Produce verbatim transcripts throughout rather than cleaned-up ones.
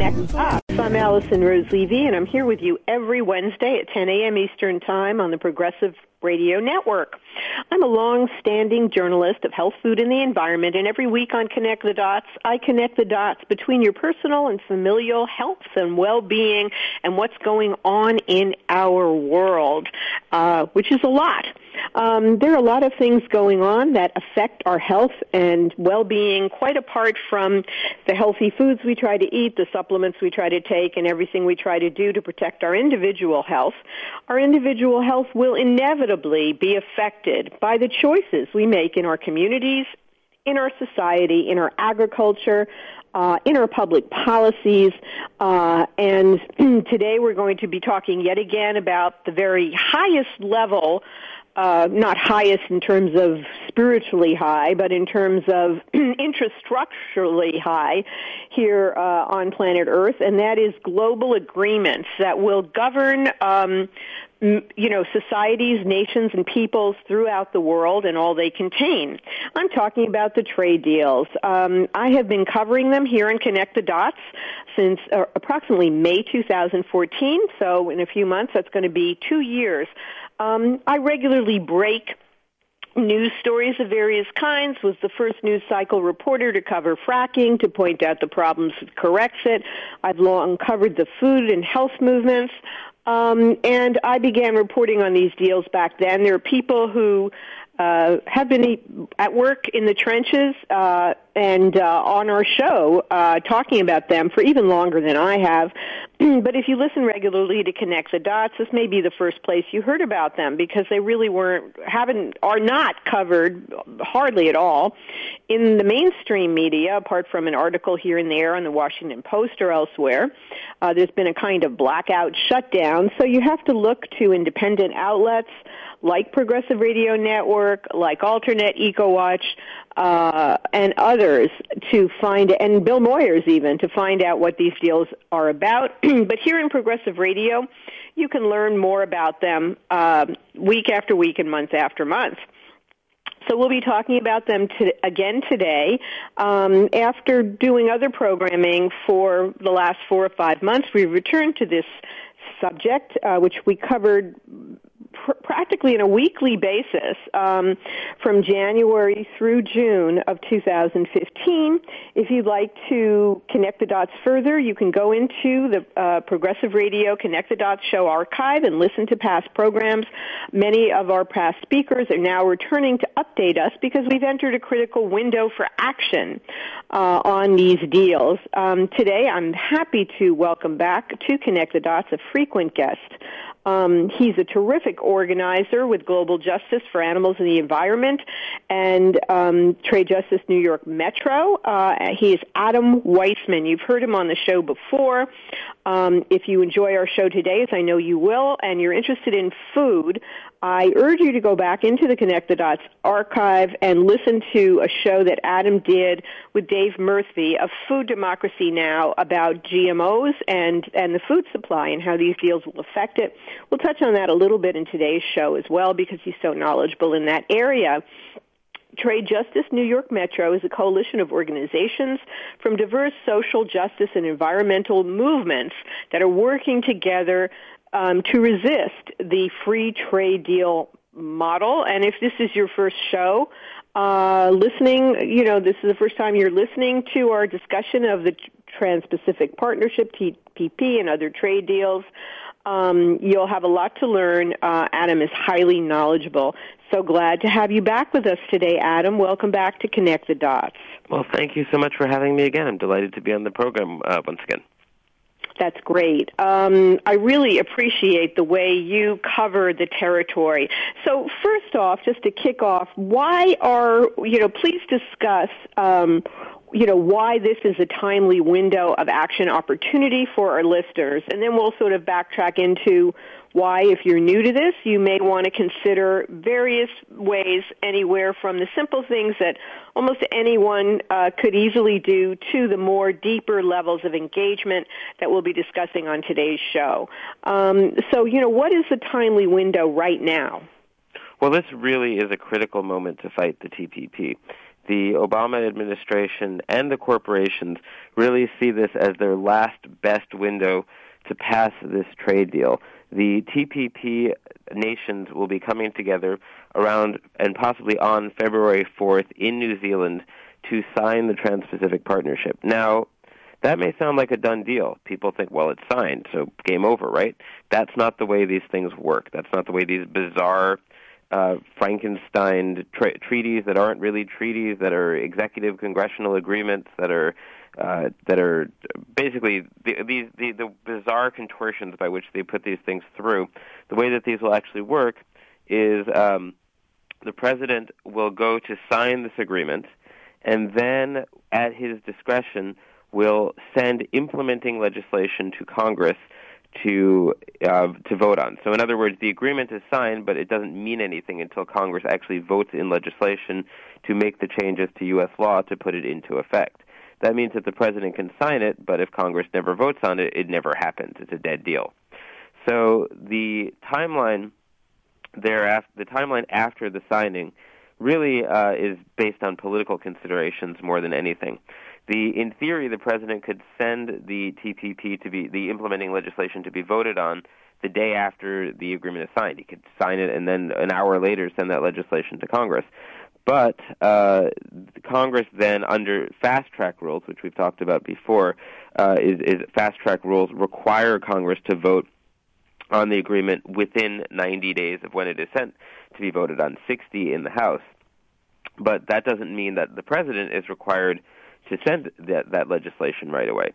Connect Us. I'm Allison Rose Levy, and I'm here with you every Wednesday at ten a.m. Eastern Time on the Progressive Radio Network. I'm a long-standing journalist of health, food, and the environment, and every week on Connect the Dots, I connect the dots between your personal and familial health and well-being and what's going on in our world, uh, which is a lot. Um, there are a lot of things going on that affect our health and well-being, quite apart from the healthy foods we try to eat, the supplements we try to take, and everything we try to do to protect our individual health. Our individual health will inevitably be affected by the choices we make in our communities, in our society, in our agriculture, uh, in our public policies, uh, and today we're going to be talking yet again about the very highest level, uh, not highest in terms of spiritually high, but in terms of infrastructurally high here uh, on planet Earth, and that is global agreements that will govern um, you know, societies, nations, and peoples throughout the world and all they contain. I'm talking about the trade deals. Um, I have been covering them here in Connect the Dots since uh, approximately May two thousand fourteen, so in a few months that's going to be two years. Um, I regularly break news stories of various kinds, was the first news cycle reporter to cover fracking, to point out the problems that corrects it. I've long covered the food and health movements. Um, and I began reporting on these deals back then. There are people who uh, have been at work in the trenches uh, and uh, on our show uh, talking about them for even longer than I have. But if you listen regularly to Connect the Dots, this may be the first place you heard about them because they really weren't, haven't, are not covered hardly at all in the mainstream media, apart from an article here and there on the Washington Post or elsewhere. Uh, there's been a kind of blackout shutdown, so you have to look to independent outlets like Progressive Radio Network, like Alternate, EcoWatch, uh, and others to find, and Bill Moyers even, to find out what these deals are about. But here in Progressive Radio, you can learn more about them uh, week after week and month after month. So we'll be talking about them to, again today. Um, after doing other programming for the last four or five months, we've returned to this subject, uh, which we covered pr- practically on a weekly basis um, from January through June of two thousand fifteen. If you'd like to connect the dots further, you can go into the uh, Progressive Radio Connect the Dots show archive and listen to past programs. Many of our past speakers are now returning to update us because we've entered a critical window for action uh, on these deals. Um, today, I'm happy to welcome back to Connect the Dots a frequent guest. Um, he's a terrific organizer with Global Justice for Animals and the Environment and um, Trade Justice New York Metro. Uh, he is Adam Weissman. You've heard him on the show before. Um, if you enjoy our show today, as I know you will, and you're interested in food, I urge you to go back into the Connect the Dots archive and listen to a show that Adam did with Dave Murphy of Food Democracy Now! About G M Os and, and the food supply and how these deals will affect it. We'll touch on that a little bit in today's show as well because he's so knowledgeable in that area. Trade Justice New York Metro is a coalition of organizations from diverse social justice and environmental movements that are working together um, to resist the free trade deal model. And if this is your first show, uh, listening, you know, this is the first time you're listening to our discussion of the Trans-Pacific Partnership, T P P, and other trade deals. Um, you'll have a lot to learn. Uh, Adam is highly knowledgeable. So glad to have you back with us today, Adam. Welcome back to Connect the Dots. Well, thank you so much for having me again. I'm delighted to be on the program uh, once again. That's great. Um, I really appreciate the way you cover the territory. So first off, just to kick off, why are, you know, please discuss um, you know, why this is a timely window of action opportunity for our listeners. And then we'll sort of backtrack into why, if you're new to this, you may want to consider various ways, anywhere from the simple things that almost anyone uh, could easily do to the more deeper levels of engagement that we'll be discussing on today's show. Um, so, you know, what is the timely window right now? Well, this really is a critical moment to fight the T P P. the Obama administration and the corporations really see this as their last best window to pass this trade deal. The T P P nations will be coming together around and possibly on February fourth in New Zealand to sign the Trans-Pacific Partnership. Now, that may sound like a done deal. People think, well, it's signed, so game over, right? That's not the way these things work. That's not the way these bizarre uh, Frankenstein tra- treaties that aren't really treaties, that are executive congressional agreements, that are uh, that are basically the, these the, the bizarre contortions by which they put these things through. The way that these will actually work is um, the president will go to sign this agreement, and then at his discretion will send implementing legislation to Congress to uh, to vote on. So in other words, the agreement is signed, but it doesn't mean anything until Congress actually votes in legislation to make the changes to U S law to put it into effect. That means that the president can sign it, but if Congress never votes on it, it never happens. It's a dead deal. So the timeline thereafter, the timeline after the signing really uh, is based on political considerations more than anything. The, in theory, the president could send the T P P to be, the implementing legislation to be voted on the day after the agreement is signed. He could sign it and then an hour later send that legislation to Congress. But uh, Congress then, under fast-track rules, which we've talked about before, uh, is, is fast-track rules require Congress to vote on the agreement within ninety days of when it is sent to be voted on, sixty in the House. But that doesn't mean that the president is required to send that, that legislation right away.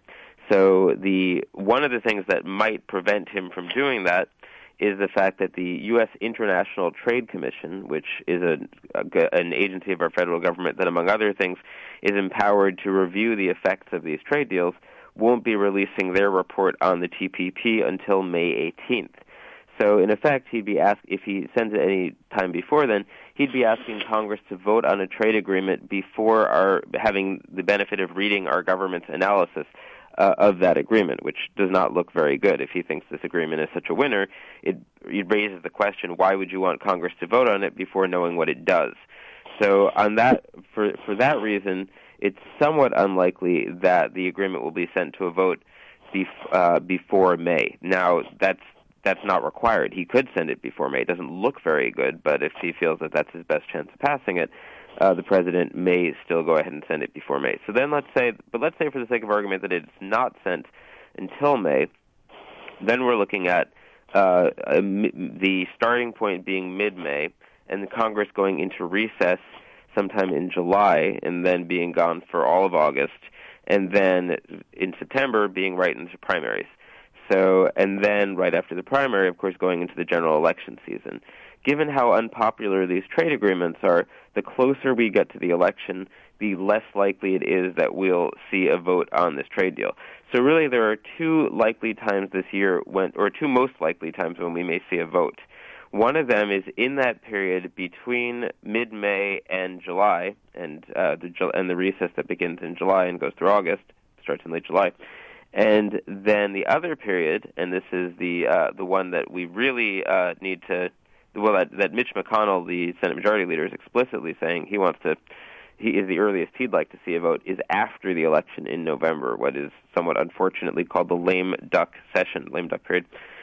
So the one of the things that might prevent him from doing that is the fact that the U S International Trade Commission, which is a, a, an agency of our federal government that, among other things, is empowered to review the effects of these trade deals, won't be releasing their report on the T P P until May eighteenth. So, in effect, he'd be asked, if he sends it any time before then, he'd be asking Congress to vote on a trade agreement before our having the benefit of reading our government's analysis uh, of that agreement, which does not look very good. If he thinks this agreement is such a winner, it, it raises the question, why would you want Congress to vote on it before knowing what it does? So, on that, for for that reason, it's somewhat unlikely that the agreement will be sent to a vote bef- uh, before May. Now, that's That's not required. He could send it before May. It doesn't look very good, but if he feels that that's his best chance of passing it, uh, the president may still go ahead and send it before May. So then let's say, but let's say for the sake of argument that it's not sent until May, then we're looking at uh, a, the starting point being mid-May, and the Congress going into recess sometime in July, and then being gone for all of August, and then in September being right into primaries. So, and then right after the primary, of course, going into the general election season. Given how unpopular these trade agreements are, the closer we get to the election, the less likely it is that we'll see a vote on this trade deal. So really there are two likely times this year, when, or two most likely times when we may see a vote. One of them is in that period between mid-May and July, and, uh, the, and the recess that begins in July and goes through August, starts in late July. And then the other period, and this is the uh, the one that we really uh, need to, well, that, that Mitch McConnell, the Senate Majority Leader, is explicitly saying he wants to, he is the earliest he'd like to see a vote, is after the election in November, what is somewhat unfortunately called the lame duck session, lame duck period.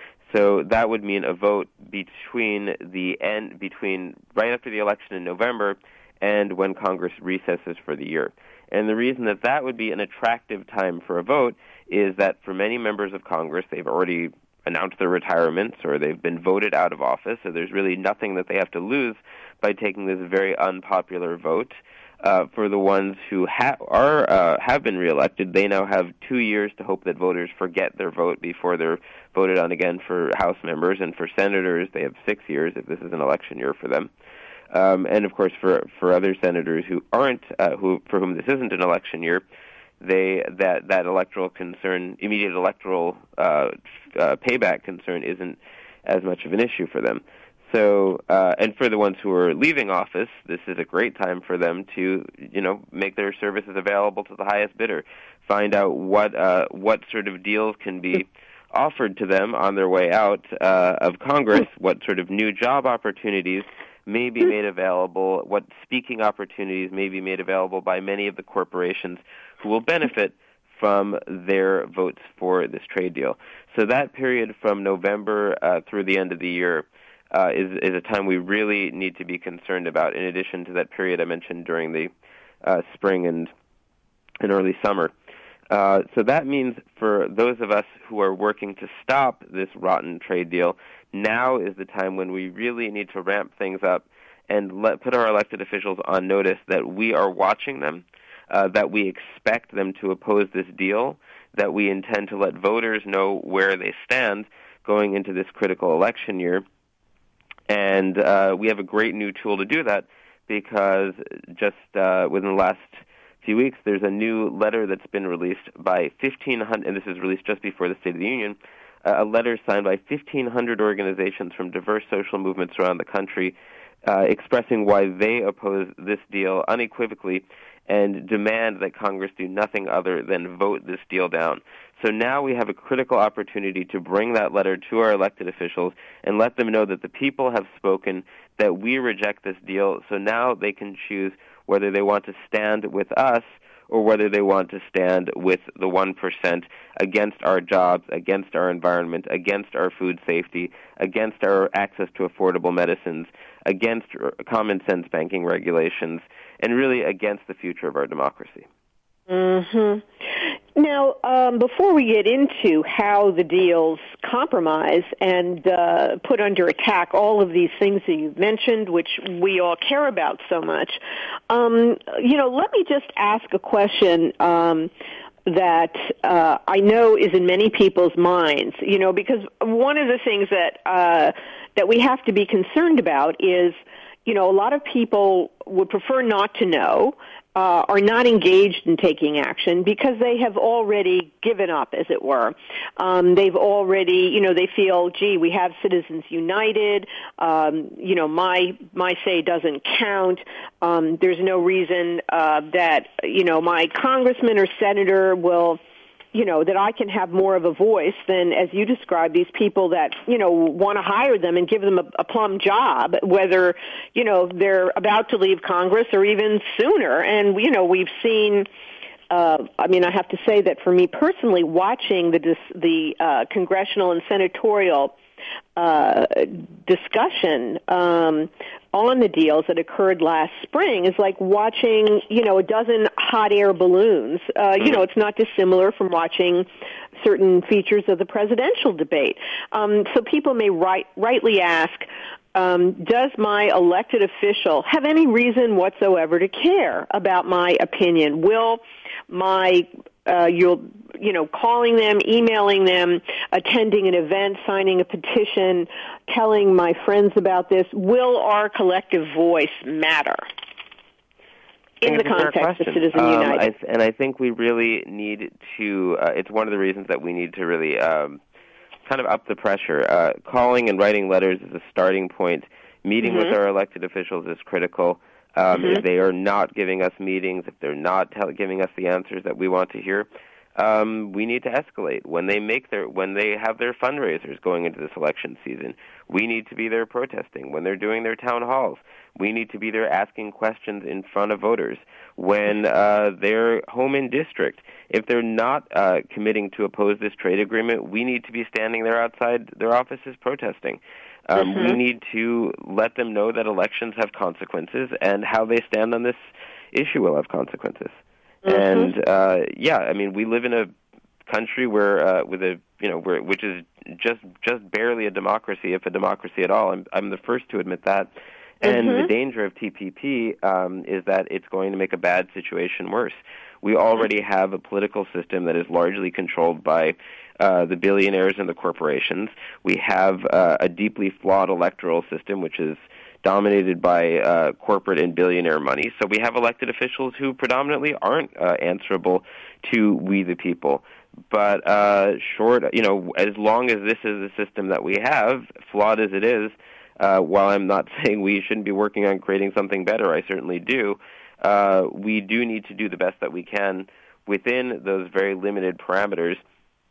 So that would mean a vote between the end, between right after the election in November and when Congress recesses for the year. And the reason that that would be an attractive time for a vote is that for many members of Congress, they've already announced their retirements or they've been voted out of office, so there's really nothing that they have to lose by taking this very unpopular vote. Uh, for the ones who ha- are uh, have been reelected, they now have two years to hope that voters forget their vote before they're voted on again for House members, and for senators, they have six years if this is an election year for them. Um, and of course, for for other senators who aren't, uh, who for whom this isn't an election year, they that that electoral concern, immediate electoral uh, uh, payback concern, isn't as much of an issue for them. So, uh, and for the ones who are leaving office, this is a great time for them to, you know, make their services available to the highest bidder, find out what uh, what sort of deals can be offered to them on their way out uh, of Congress, what sort of new job opportunities may be made available, what speaking opportunities may be made available by many of the corporations who will benefit from their votes for this trade deal. So that period from November uh, through the end of the year uh, is, is a time we really need to be concerned about, in addition to that period I mentioned during the uh, spring and, and early summer. Uh, so that means for those of us who are working to stop this rotten trade deal, now is the time when we really need to ramp things up and let, put our elected officials on notice that we are watching them, uh, that we expect them to oppose this deal, that we intend to let voters know where they stand going into this critical election year. And uh, we have a great new tool to do that, because just uh, within the last few weeks, there's a new letter that's been released by fifteen hundred, and this is released just before the State of the Union, uh, a letter signed by fifteen hundred organizations from diverse social movements around the country uh, expressing why they oppose this deal unequivocally and demand that Congress do nothing other than vote this deal down. So now we have a critical opportunity to bring that letter to our elected officials and let them know that the people have spoken, that we reject this deal, so now they can choose whether they want to stand with us or whether they want to stand with the one percent against our jobs, against our environment, against our food safety, against our access to affordable medicines, against common sense banking regulations, and really against the future of our democracy. Mm-hmm. Now, um, before we get into how the deals compromise and uh, put under attack all of these things that you've mentioned, which we all care about so much, um, you know, let me just ask a question um, that uh, I know is in many people's minds, you know, because one of the things that uh, that we have to be concerned about is, you know, a lot of people would prefer not to know, uh, are not engaged in taking action because they have already given up, as it were. Um, they've already, you know, they feel, gee, we have Citizens United, um, you know, my, my say doesn't count. Um, there's no reason, uh, that, you know, my congressman or senator will, you know, that I can have more of a voice than, as you described, these people that, you know, want to hire them and give them a, a plum job, whether, you know, they're about to leave Congress or even sooner. And, you know, we've seen, uh, I mean, I have to say that for me personally, watching the, dis, the uh, congressional and senatorial uh, discussion um, on the deals that occurred last spring is like watching, you know, a dozen hot air balloons. Uh, you know, it's not dissimilar from watching certain features of the presidential debate. Um, so people may right, rightly ask, um, does my elected official have any reason whatsoever to care about my opinion? Will my Uh, you'll, you know, calling them, emailing them, attending an event, signing a petition, telling my friends about this, will our collective voice matter in the context of Citizens um, United? I th- and I think we really need to, uh, it's one of the reasons that we need to really um, kind of up the pressure. Uh, calling and writing letters is a starting point. Meeting mm-hmm. with our elected officials is critical. Um, mm-hmm. If they are not giving us meetings, if they're not tell- giving us the answers that we want to hear, um, we need to escalate. When they make their, when they have their fundraisers going into this election season, we need to be there protesting. When they're doing their town halls, we need to be there asking questions in front of voters. When uh, they're home in district, if they're not uh, committing to oppose this trade agreement, we need to be standing there outside their offices protesting. Um, mm-hmm. We need to let them know that elections have consequences, and how they stand on this issue will have consequences. Mm-hmm. And uh, yeah, I mean, we live in a country where, uh, with a you know, where which is just just barely a democracy, if a democracy at all. I'm I'm the first to admit that. And mm-hmm. the danger of T P P um, is that it's going to make a bad situation worse. We already have a political system that is largely controlled by uh, the billionaires and the corporations. We have uh, a deeply flawed electoral system, which is dominated by uh, corporate and billionaire money. So we have elected officials who predominantly aren't uh, answerable to we the people. But uh, short, you know, as long as this is the system that we have, flawed as it is, uh, while I'm not saying we shouldn't be working on creating something better, I certainly do, uh, we do need to do the best that we can within those very limited parameters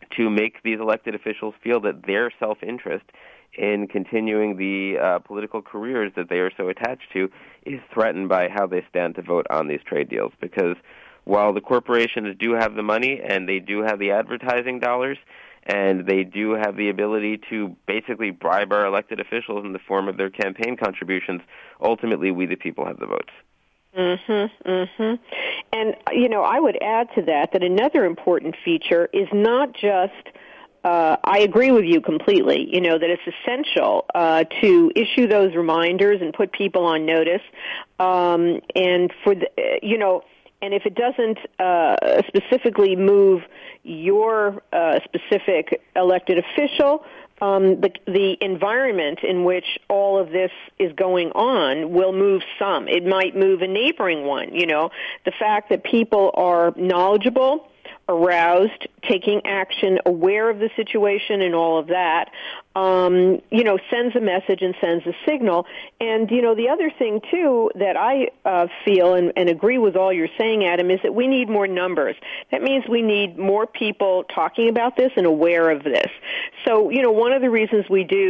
to make these elected officials feel that their self-interest in continuing the uh, political careers that they are so attached to is threatened by how they stand to vote on these trade deals. Because while the corporations do have the money and they do have the advertising dollars and they do have the ability to basically bribe our elected officials in the form of their campaign contributions, ultimately we the people have the votes. Mm-hmm, mm-hmm. And, you know, I would add to that that another important feature is not just Uh, I agree with you completely, you know, that it's essential uh, to issue those reminders and put people on notice. Um, and for the, you know, and if it doesn't uh, specifically move your uh, specific elected official, um, the, the environment in which all of this is going on will move some. It might move a neighboring one, you know. The fact that people are knowledgeable, aroused, taking action, aware of the situation and all of that, um, you know, sends a message and sends a signal. And, you know, the other thing, too, that I uh, feel and, and agree with all you're saying, Adam, is that we need more numbers. That means we need more people talking about this and aware of this. So, you know, one of the reasons we do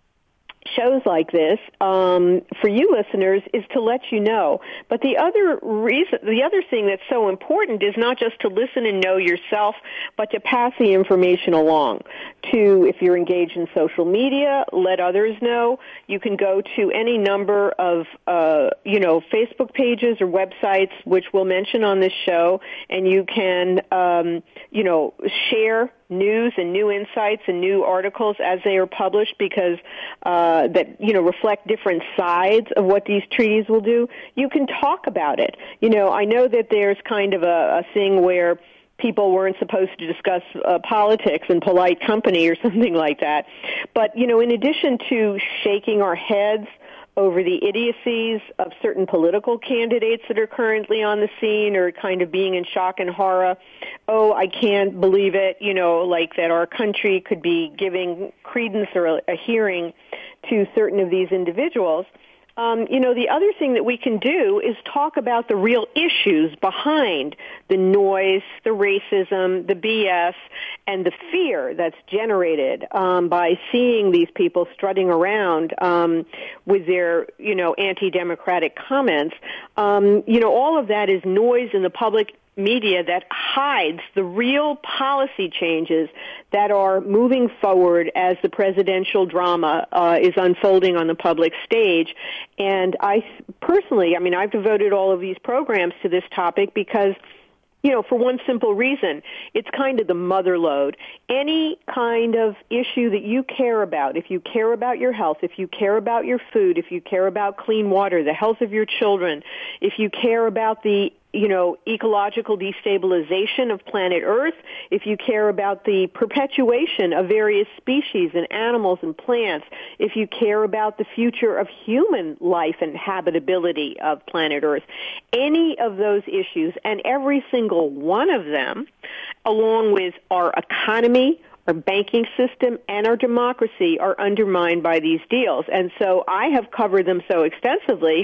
shows like this um, for you listeners is to let you know. But the other reason, the other thing that's so important is not just to listen and know yourself, but to pass the information along. To, if you're engaged in social media, let others know. You can go to any number of, uh, you know, Facebook pages or websites which we'll mention on this show, and you can, um, you know, share news and new insights and new articles as they are published, because uh, that, you know, reflect different sides of what these treaties will do. You can talk about it. You know, I know that there's kind of a, a thing where people weren't supposed to discuss uh, politics in polite company or something like that. But, you know, in addition to shaking our heads over the idiocies of certain political candidates that are currently on the scene, or kind of being in shock and horror, oh, I can't believe it, you know, like that our country could be giving credence or a, a hearing to certain of these individuals. Um, you know, the other thing that we can do is talk about the real issues behind the noise, the racism, the B S, and the fear that's generated um, by seeing these people strutting around um, with their, you know, anti-democratic comments. Um, you know, all of that is noise in the public media that hides the real policy changes that are moving forward as the presidential drama uh, is unfolding on the public stage. And I personally, I mean, I've devoted all of these programs to this topic because, you know, for one simple reason, it's kind of the mother lode. Any kind of issue that you care about, if you care about your health, if you care about your food, if you care about clean water, the health of your children, if you care about the, you know, ecological destabilization of planet Earth, if you care about the perpetuation of various species and animals and plants, if you care about the future of human life and habitability of planet Earth, any of those issues, and every single one of them, along with our economy, our banking system, and our democracy, are undermined by these deals. And so I have covered them so extensively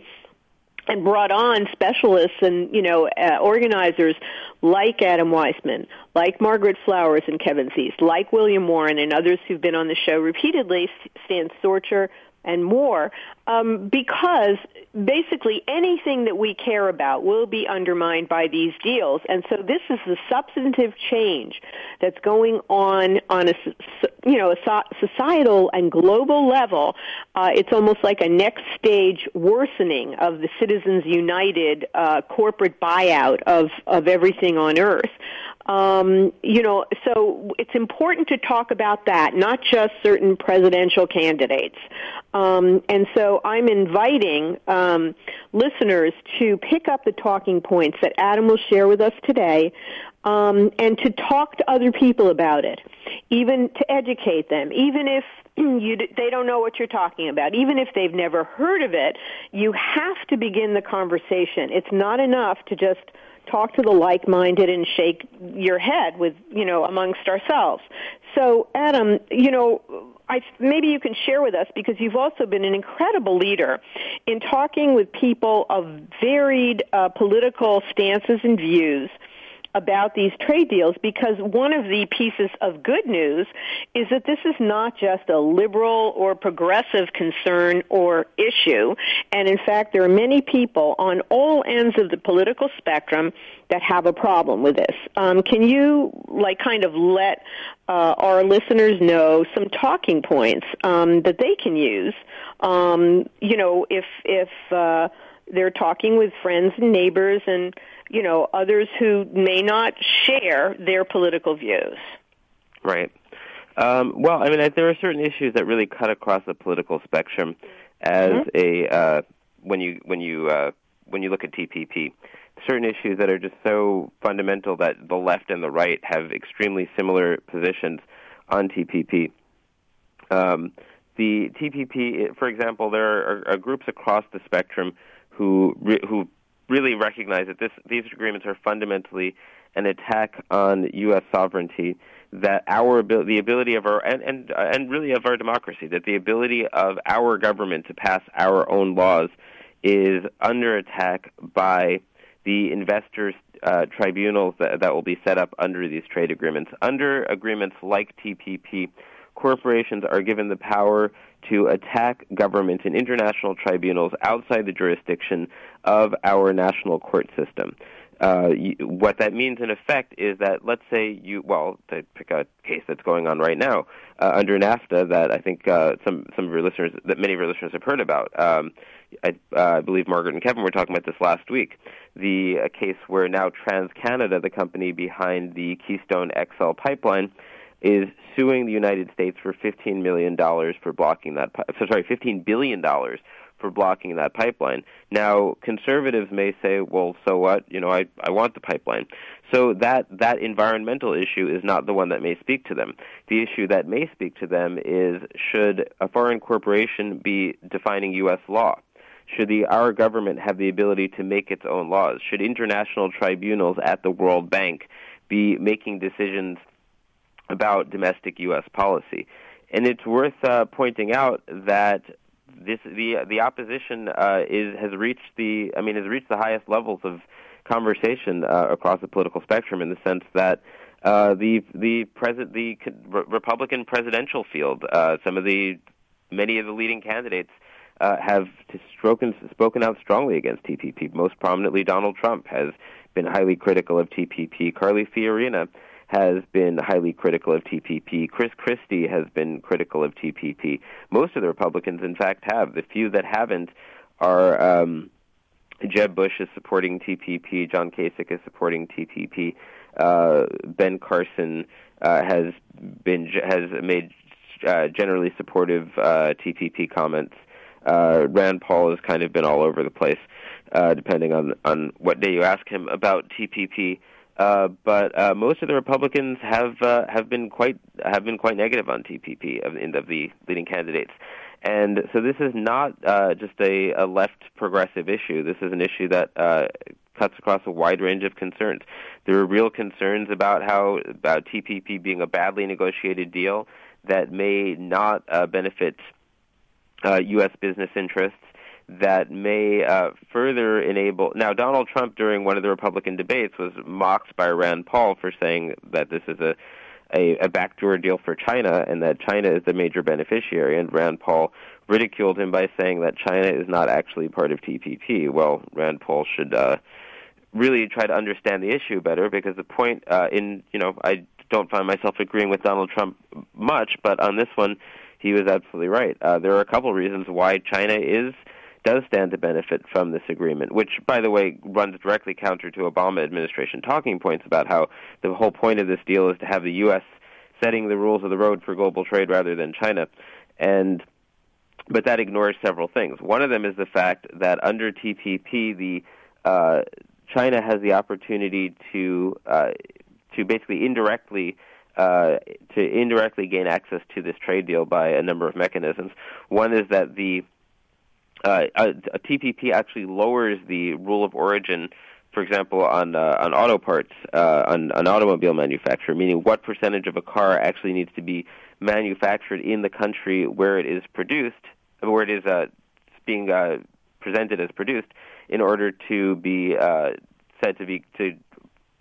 and brought on specialists and, you know, uh, organizers like Adam Weissman, like Margaret Flowers and Kevin Thies, like William Warren and others who've been on the show repeatedly, Stan Sorcher, and more, um, because basically anything that we care about will be undermined by these deals. And so this is the substantive change that's going on on a, you know, a societal and global level. Uh, it's almost like a next stage worsening of the Citizens United uh, corporate buyout of, of everything on Earth. Um, you know, so it's important to talk about that, not just certain presidential candidates. Um, and so I'm inviting um, listeners to pick up the talking points that Adam will share with us today, um, and to talk to other people about it, even to educate them, even if you, they don't know what you're talking about, even if they've never heard of it. You have to begin the conversation. It's not enough to just talk to the like-minded and shake your head with, you know, amongst ourselves. So, Adam, you know, I, maybe you can share with us, because you've also been an incredible leader in talking with people of varied uh, political stances and views about these trade deals, because one of the pieces of good news is that this is not just a liberal or progressive concern or issue. And in fact, there are many people on all ends of the political spectrum that have a problem with this. Um, can you, like, kind of let uh, our listeners know some talking points um, that they can use, um, you know, if, if uh, they're talking with friends and neighbors and, you know, others who may not share their political views? Right. Um, well, I mean, I, there are certain issues that really cut across the political spectrum as mm-hmm. a uh, when you when you uh, when you look at T P P. Certain issues that are just so fundamental that the left and the right have extremely similar positions on T P P. Um, the T P P, for example, there are, are groups across the spectrum who re- who really recognize that this, these agreements are fundamentally an attack on U S sovereignty, that our ability, the ability of our, and, and, uh, and really of our democracy, that the ability of our government to pass our own laws is under attack by the investors' uh, tribunals that, that will be set up under these trade agreements. Under agreements like T P P, corporations are given the power to attack governments in international tribunals outside the jurisdiction of our national court system. Uh, you, what that means in effect is that, let's say you, well, to pick a case that's going on right now, uh, under NAFTA that I think uh, some, some of your listeners, that many of your listeners have heard about. Um, I, uh, I believe Margaret and Kevin were talking about this last week. The uh, case where now TransCanada, the company behind the Keystone X L pipeline, is suing the United States for fifteen million dollars for blocking that, so sorry, fifteen billion dollars for blocking that pipeline. Now, conservatives may say, well, so what? You know, I, I want the pipeline. So that, that environmental issue is not the one that may speak to them. The issue that may speak to them is, should a foreign corporation be defining U S law? Should the, our government have the ability to make its own laws? Should international tribunals at the World Bank be making decisions about domestic U S policy? And it's worth uh, pointing out that this the the opposition uh, is has reached the I mean has reached the highest levels of conversation uh, across the political spectrum, in the sense that uh, the the president the Republican presidential field, uh, some of the many of the leading candidates uh, have spoken spoken out strongly against T P P. Most prominently, Donald Trump has been highly critical of T P P. Carly Fiorina has been highly critical of T P P. Chris Christie has been critical of T P P. Most of the Republicans, in fact, have. The few that haven't are um, Jeb Bush is supporting T P P, John Kasich is supporting T P P, uh, Ben Carson uh, has been has made uh, generally supportive uh, T P P comments. Uh, Rand Paul has kind of been all over the place, uh, depending on on what day you ask him about T P P. Uh, but uh, most of the Republicans have uh, have been quite have been quite negative on T P P of, of the leading candidates, and so this is not uh, just a, a left progressive issue. This is an issue that uh, cuts across a wide range of concerns. There are real concerns about how about T P P being a badly negotiated deal that may not uh, benefit uh, U S business interests, that may uh, further enable... Now, Donald Trump, during one of the Republican debates, was mocked by Rand Paul for saying that this is a, a, a backdoor deal for China and that China is the major beneficiary, and Rand Paul ridiculed him by saying that China is not actually part of T P P. Well, Rand Paul should uh, really try to understand the issue better, because the point uh, in, you know, I don't find myself agreeing with Donald Trump much, but on this one, he was absolutely right. Uh, there are a couple reasons why China is... does stand to benefit from this agreement, which, by the way, runs directly counter to Obama administration talking points about how the whole point of this deal is to have the U S setting the rules of the road for global trade rather than China. And but that ignores several things. One of them is the fact that under T P P, the uh, China has the opportunity to uh, to basically indirectly uh, to indirectly gain access to this trade deal by a number of mechanisms. One is that the Uh, a, a T P P actually lowers the rule of origin, for example, on uh, on auto parts, uh, on an automobile manufacturer, meaning what percentage of a car actually needs to be manufactured in the country where it is produced, where it is uh, being uh, presented as produced, in order to be uh, said to be to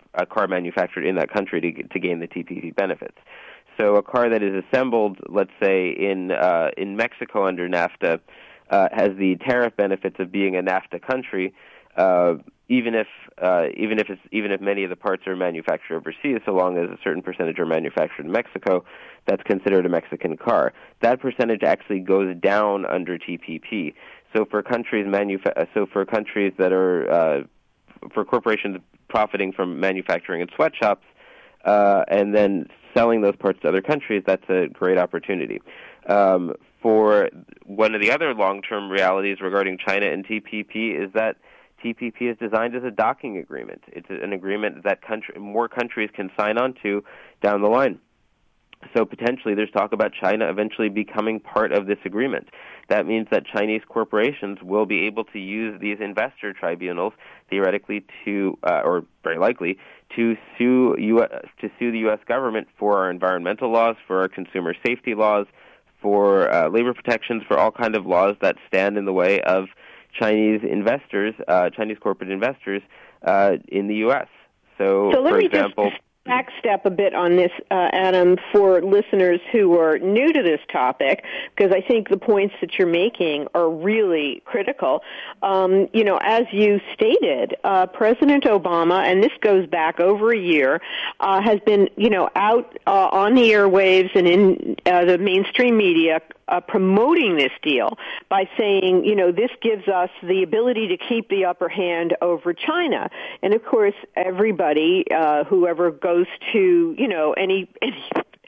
a car manufactured in that country to, to gain the T P P benefits. So a car that is assembled, let's say, in uh, in Mexico under NAFTA uh, has the tariff benefits of being a NAFTA country, uh, even if uh, even if it's, even if many of the parts are manufactured overseas, so long as a certain percentage are manufactured in Mexico, that's considered a Mexican car. That percentage actually goes down under T P P. So for countries manufa- so for countries that are uh, for corporations profiting from manufacturing in sweatshops uh, and then selling those parts to other countries, that's a great opportunity. Um, for one of the other long-term realities regarding China and T P P is that T P P is designed as a docking agreement. It's an agreement that country, more countries can sign on to down the line. So potentially there's talk about China eventually becoming part of this agreement. That means that Chinese corporations will be able to use these investor tribunals theoretically to, uh, or very likely, to sue U S, to sue the U S government for our environmental laws, for our consumer safety laws, for uh, labor protections, for all kinds of laws that stand in the way of Chinese investors, uh, Chinese corporate investors uh, in the U S. So, so let for me example, just backstep a bit on this, uh, Adam, for listeners who are new to this topic, because I think the points that you're making are really critical. Um, you know, as you stated, uh, President Obama, and this goes back over a year, uh, has been, you know, out uh, on the airwaves and in uh, the mainstream media Uh, promoting this deal by saying, you know, this gives us the ability to keep the upper hand over China. And of course, everybody, uh, whoever goes to, you know, any, any,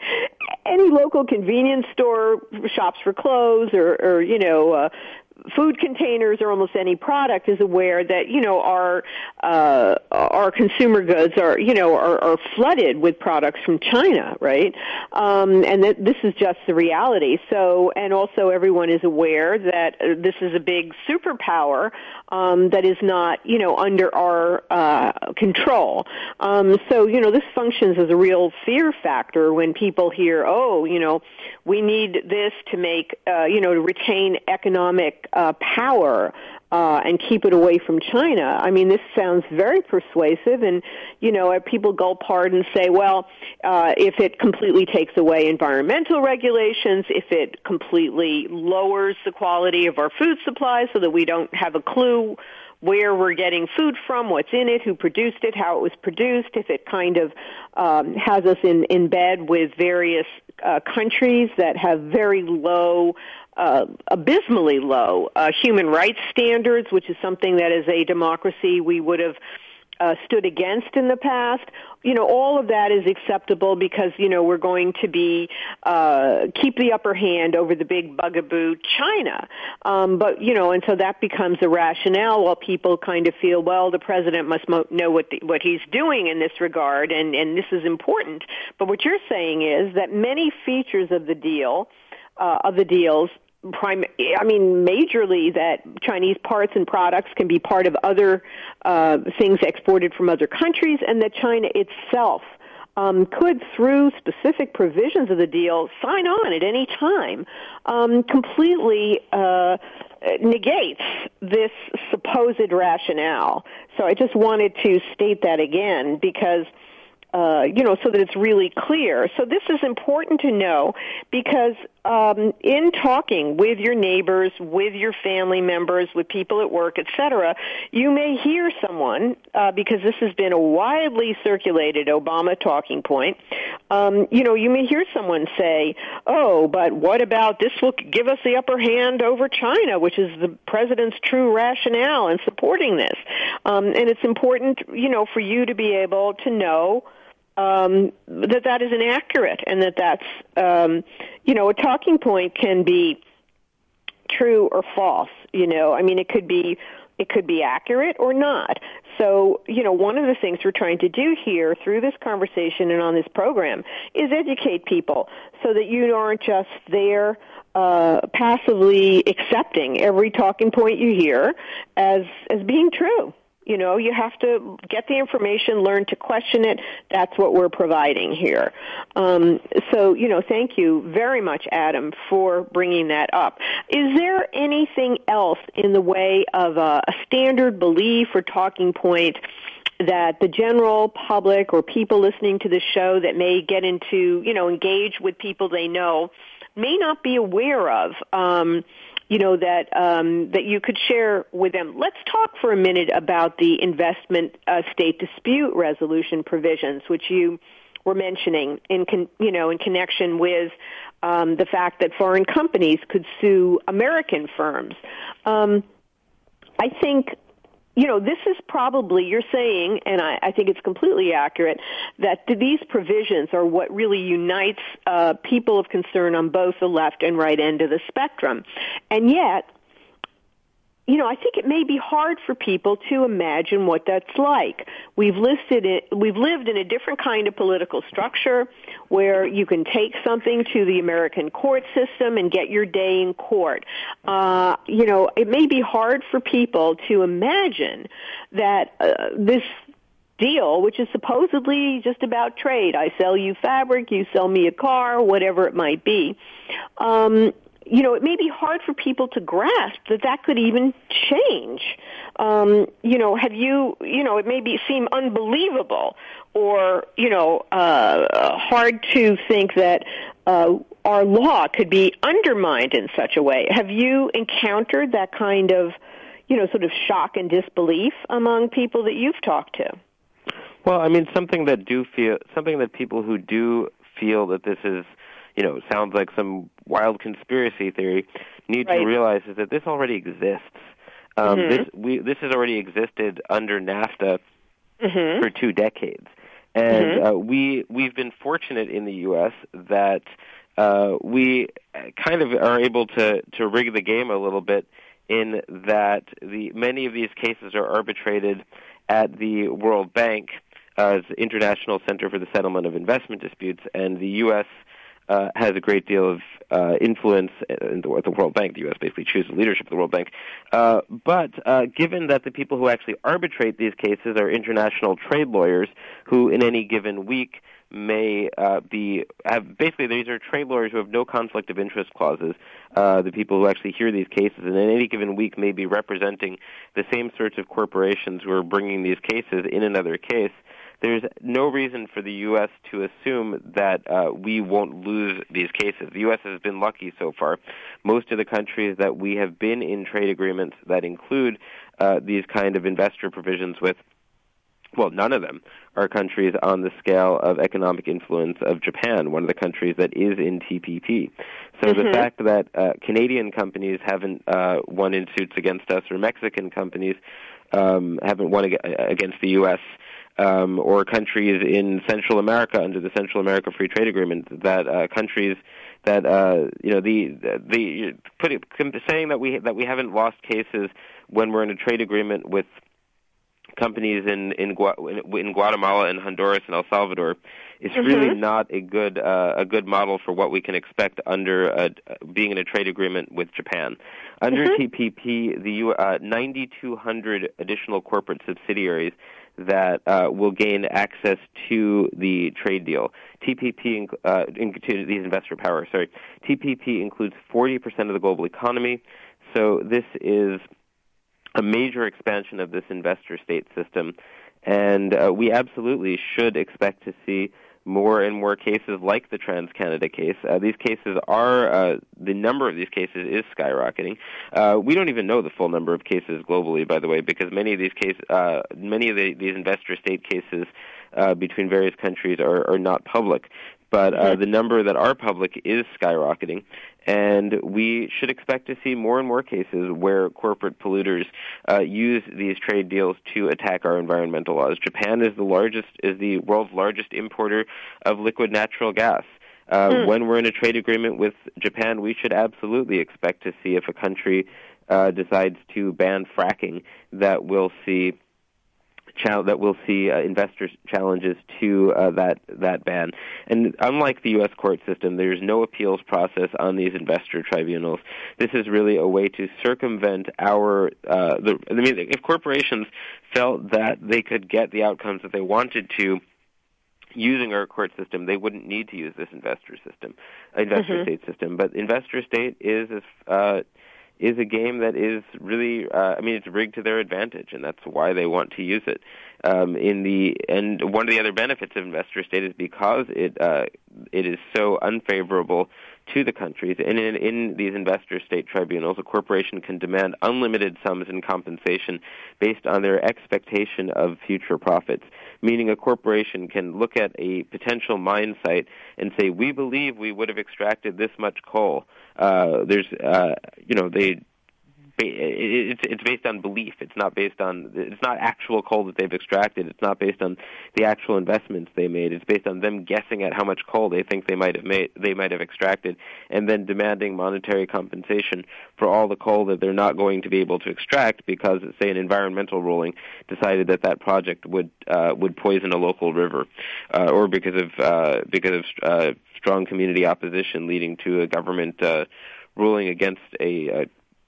any local convenience store, shops for clothes or, or you know, uh, food containers or almost any product is aware that, you know, our uh, our consumer goods are, you know, are, are flooded with products from China, right? Um, and that this is just the reality. So, and also everyone is aware that uh, this is a big superpower um, that is not, you know, under our uh, control. Um, so, you know, this functions as a real fear factor when people hear, oh, you know, we need this to make, uh, you know, to retain economic Uh, power uh, and keep it away from China. I mean, this sounds very persuasive, and you know, people gulp hard and say, well, uh, if it completely takes away environmental regulations, if it completely lowers the quality of our food supply so that we don't have a clue where we're getting food from, what's in it, who produced it, how it was produced, if it kind of um, has us in, in bed with various uh, countries that have very low Uh, abysmally low uh, human rights standards, which is something that as a democracy we would have uh, stood against in the past. You know, all of that is acceptable because, you know, we're going to be, uh, keep the upper hand over the big bugaboo China. Um, but, you know, and so that becomes a rationale while people kind of feel, well, the president must mo- know what the, what he's doing in this regard, and, and this is important. But what you're saying is that many features of the deal, uh, of the deals, Prime, I mean, majorly that Chinese parts and products can be part of other uh, things exported from other countries, and that China itself um, could, through specific provisions of the deal, sign on at any time, um, completely uh, negates this supposed rationale. So I just wanted to state that again because Uh, you know, so that it's really clear. So this is important to know because um, in talking with your neighbors, with your family members, with people at work, et cetera, you may hear someone, uh, because this has been a widely circulated Obama talking point, um, you know, you may hear someone say, oh, but what about this will give us the upper hand over China, which is the president's true rationale in supporting this. Um, and it's important, you know, for you to be able to know Um, that that is inaccurate and that that's, um, you know, a talking point can be true or false, you know. I mean, it could be, it could be accurate or not. So, you know, one of the things we're trying to do here through this conversation and on this program is educate people so that you aren't just there uh, passively accepting every talking point you hear as as being true. You know, you have to get the information, learn to question it. That's what we're providing here. Um, so, you know, thank you very much, Adam, for bringing that up. Is there anything else in the way of a, a standard belief or talking point that the general public or people listening to the show that may get into, you know, engage with people they know may not be aware of, um, you know, that um, that you could share with them. Let's talk for a minute about the investment uh, state dispute resolution provisions, which you were mentioning in, con- you know, in connection with um, the fact that foreign companies could sue American firms. Um, I think, you know, this is probably, you're saying, and I, I think it's completely accurate, that these provisions are what really unites uh, people of concern on both the left and right end of the spectrum. And yet, you know, I think it may be hard for people to imagine what that's like. We've listed it, we've lived in a different kind of political structure where you can take something to the American court system and get your day in court. Uh, you know, it may be hard for people to imagine that uh, this deal, which is supposedly just about trade, I sell you fabric, you sell me a car, whatever it might be, um, you know, it may be hard for people to grasp that that could even change. Um, you know, have you, you know, it may be seem unbelievable or, you know, uh, hard to think that uh, our law could be undermined in such a way. Have you encountered that kind of, you know, sort of shock and disbelief among people that you've talked to? Well, I mean, something that do feel, something that people who do feel that this is, you know, sounds like some wild conspiracy theory, need right. to realize is that this already exists. Um, mm-hmm. This we this has already existed under NAFTA mm-hmm. for two decades, and mm-hmm. uh, we we've been fortunate in the U S that uh, we kind of are able to to rig the game a little bit in that the many of these cases are arbitrated at the World Bank as International Center for the Settlement of Investment Disputes, and the U S Uh, has a great deal of uh, influence in the, at the World Bank. The U S basically chooses leadership of the World Bank. Uh, but uh, given that the people who actually arbitrate these cases are international trade lawyers who in any given week may uh, be have basically these are trade lawyers who have no conflict of interest clauses, uh, the people who actually hear these cases, and in any given week may be representing the same sorts of corporations who are bringing these cases in another case. There's no reason for the U S to assume that uh, we won't lose these cases. The U S has been lucky so far. Most of the countries that we have been in trade agreements that include uh, these kind of investor provisions with, well, none of them are countries on the scale of economic influence of Japan, one of the countries that is in T P P. So mm-hmm. the fact that uh, Canadian companies haven't uh, won in suits against us, or Mexican companies um, haven't won ag- against the U S, Um, or countries in Central America under the Central America Free Trade Agreement, that uh, countries that uh, you know the the put it, saying that we that we haven't lost cases when we're in a trade agreement with companies in in, Gua- in Guatemala and Honduras and El Salvador is mm-hmm. really not a good uh, a good model for what we can expect under a, being in a trade agreement with Japan. Under mm-hmm. T P P, the uh, ninety-two hundred additional corporate subsidiaries that uh, will gain access to the trade deal. T P P, uh, to these investor power, sorry. T P P includes forty percent of the global economy, so this is a major expansion of this investor-state system, and uh, we absolutely should expect to see more and more cases like the TransCanada case. Uh, these cases are, uh, the number of these cases is skyrocketing. Uh, we don't even know the full number of cases globally, by the way, because many of these cases, uh, many of the, these investor-state cases uh, between various countries are, are not public. But uh, the number that are public is skyrocketing, and we should expect to see more and more cases where corporate polluters uh, use these trade deals to attack our environmental laws. Japan is the largest, is the world's largest importer of liquid natural gas. Uh, mm. When we're in a trade agreement with Japan, we should absolutely expect to see if a country uh, decides to ban fracking, that we'll see. that we'll see uh, investors' challenges to uh, that that ban. And unlike the U S court system, there's no appeals process on these investor tribunals. This is really a way to circumvent our. Uh, the, I mean, if corporations felt that they could get the outcomes that they wanted to using our court system, they wouldn't need to use this investor system, investor mm-hmm. state system. But investor state is as uh, is a game that is really, uh, I mean, it's rigged to their advantage, and that's why they want to use it. Um, in the and one of the other benefits of investor state is because it uh, it is so unfavorable to the countries. And in, in these investor state tribunals, a corporation can demand unlimited sums in compensation based on their expectation of future profits. Meaning, a corporation can look at a potential mine site and say, "We believe we would have extracted this much coal." Uh, there's, uh, you know, they. It's it's based on belief. It's not based on it's not actual coal that they've extracted. It's not based on the actual investments they made. It's based on them guessing at how much coal they think they might have made they might have extracted, and then demanding monetary compensation for all the coal that they're not going to be able to extract because, say, an environmental ruling decided that that project would uh, would poison a local river, uh, or because of uh, because of uh, strong community opposition leading to a government uh, ruling against a, a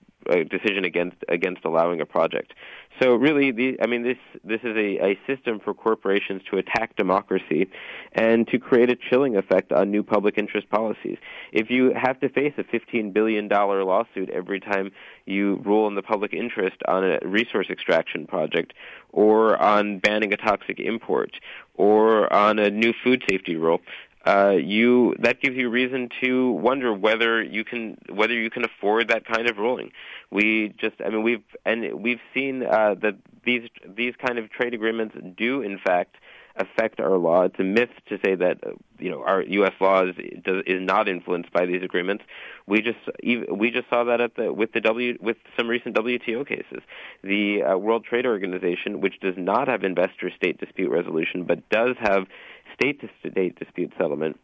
a decision against against allowing a project. So really, the, I mean, this this is a, a system for corporations to attack democracy and to create a chilling effect on new public interest policies. If you have to face a fifteen billion dollars lawsuit every time you rule in the public interest on a resource extraction project, or on banning a toxic import, or on a new food safety rule, Uh, you that gives you reason to wonder whether you can whether you can afford that kind of ruling. We just, I mean, we've and we've seen uh, that these these kind of trade agreements do in fact affect our law. It's a myth to say that uh, you know our U S law is does, is not influenced by these agreements. We just we just saw that at the with the W with some recent W T O cases. The uh, World Trade Organization, which does not have investor-state dispute resolution but does have state-to-state dispute settlement,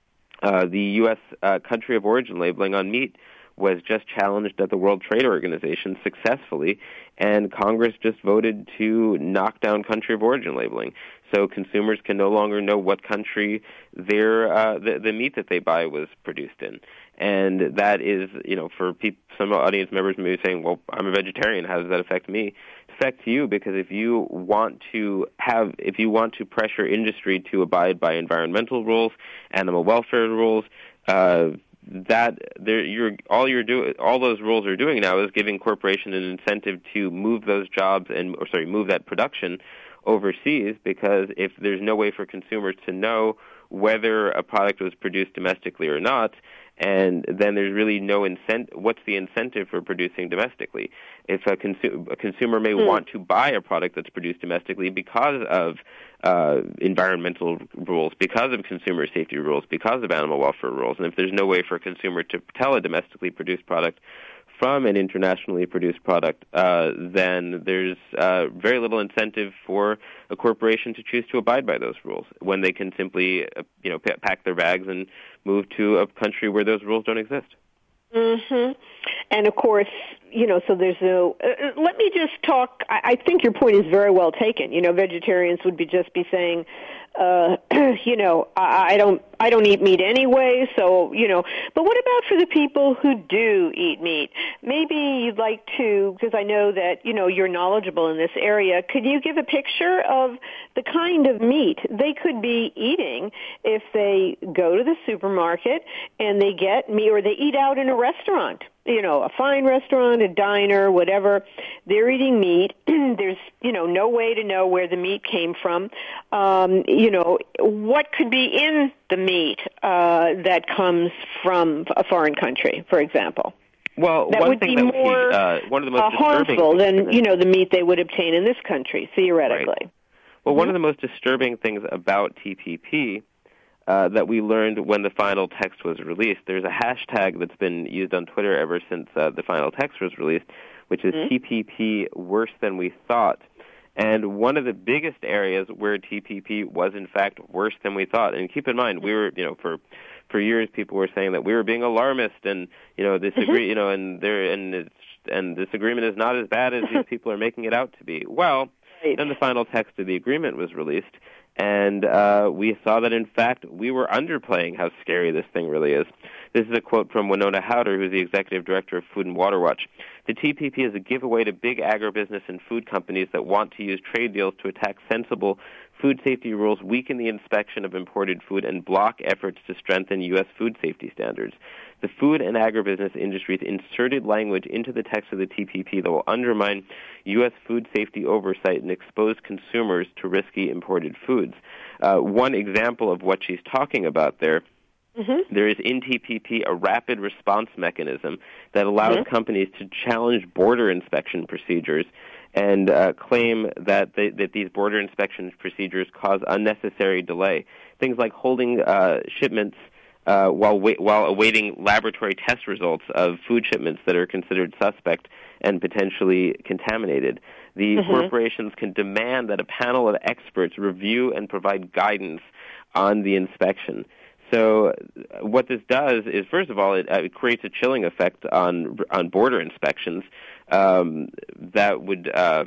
uh, the U S uh, country of origin labeling on meat was just challenged at the World Trade Organization successfully, and Congress just voted to knock down country of origin labeling. So consumers can no longer know what country their uh, the, the meat that they buy was produced in. And that is, you know, for people, some audience members may be saying, well, I'm a vegetarian, how does that affect me? It affects you because if you want to have, if you want to pressure industry to abide by environmental rules, animal welfare rules, uh, that there, you're all you're doing, all those rules are doing now is giving corporations an incentive to move those jobs and, or sorry, move that production overseas, because if there's no way for consumers to know whether a product was produced domestically or not, and then there's really no incentive. What's the incentive for producing domestically? If a, consu- a consumer may mm. want to buy a product that's produced domestically because of uh, environmental rules, because of consumer safety rules, because of animal welfare rules, and if there's no way for a consumer to tell a domestically produced product from an internationally produced product, uh, then there's uh, very little incentive for a corporation to choose to abide by those rules when they can simply, uh, you know, p- pack their bags and move to a country where those rules don't exist. Mm-hmm. And of course, you know, so there's no, uh, let me just talk, I, I think your point is very well taken. You know, vegetarians would be just be saying, uh, you know, I, I don't, I don't eat meat anyway, so, you know, but what about for the people who do eat meat? Maybe you'd like to, because I know that, you know, you're knowledgeable in this area, could you give a picture of the kind of meat they could be eating if they go to the supermarket and they get meat, or they eat out in a restaurant? You know, a fine restaurant, a diner, whatever, they're eating meat. There's, you know, no way to know where the meat came from. Um, you know, what could be in the meat uh, that comes from a foreign country, for example? Well, that one would thing be that more would be, uh, one of the most uh, harmful than, you know, the meat they would obtain in this country, theoretically. Right. Well, mm-hmm. one of the most disturbing things about T P P Uh, that we learned when the final text was released. There's a hashtag that's been used on Twitter ever since uh, the final text was released, which is mm-hmm. T P P worse than we thought. And one of the biggest areas where T P P was in fact worse than we thought. And keep in mind, we were, you know, for for years people were saying that we were being alarmist, and you know, this agree, mm-hmm. you know, and there and it's, and this agreement is not as bad as these people are making it out to be. Well, right. Then the final text of the agreement was released. And uh, we saw that, in fact, we were underplaying how scary this thing really is. This is a quote from Winona Howder, who's the executive director of Food and Water Watch. The T P P is a giveaway to big agribusiness and food companies that want to use trade deals to attack sensible food safety rules, weaken the inspection of imported food, and block efforts to strengthen U S food safety standards. the food and agribusiness industries inserted language into the text of the T P P that will undermine U S food safety oversight and expose consumers to risky imported foods. Uh, one example of what she's talking about there, mm-hmm. there is in T P P a rapid response mechanism that allows mm-hmm. companies to challenge border inspection procedures and uh, claim that they, that these border inspection procedures cause unnecessary delay. Things like holding uh, shipments uh, while wait, while awaiting laboratory test results of food shipments that are considered suspect and potentially contaminated. The mm-hmm. corporations can demand that a panel of experts review and provide guidance on the inspection. So what this does is, first of all, it, uh, it creates a chilling effect on on border inspections um, that would, uh,